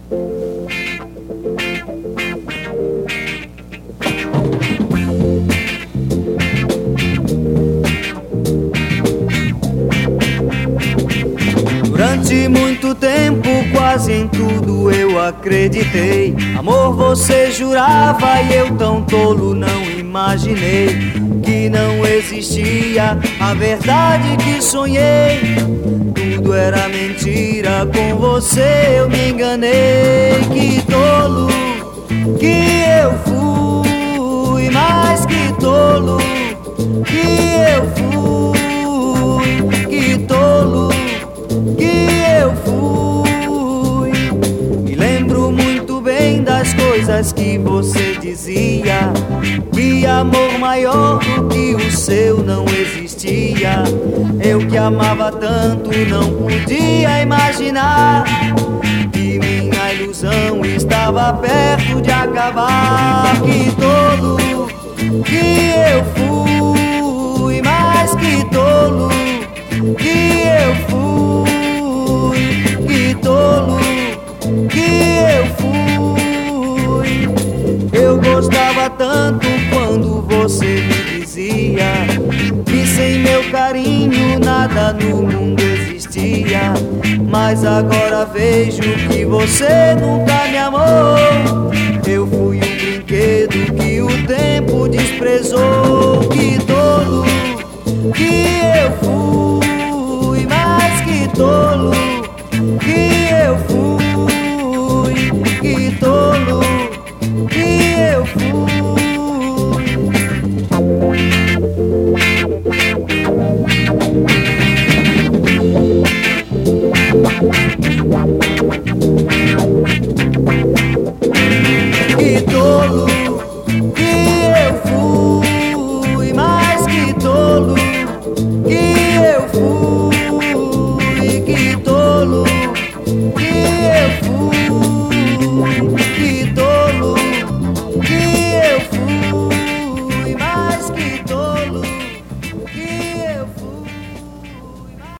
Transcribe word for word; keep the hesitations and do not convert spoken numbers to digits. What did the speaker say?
Durante muito tempo, quase em tudo eu acreditei. Amor, você jurava e eu tão tolo não imaginei que não existia a verdade que sonhei. Tudo era mentira, com você eu me enganei. Que tolo que eu fui, mais que tolo que eu fui, que tolo que eu fui. Me lembro muito bem das coisas que você dizia, que amor maior do que o seu não existia. Eu que amava tanto não podia imaginar que minha ilusão estava perto de acabar. Que tolo que eu fui, mais que tolo que eu fui, que tolo que eu fui. Eu gostava tanto quando você me dizia que sem meu carinho nada no mundo existia. Mas agora vejo que você nunca me amou. Eu fui um brinquedo que o tempo desprezou.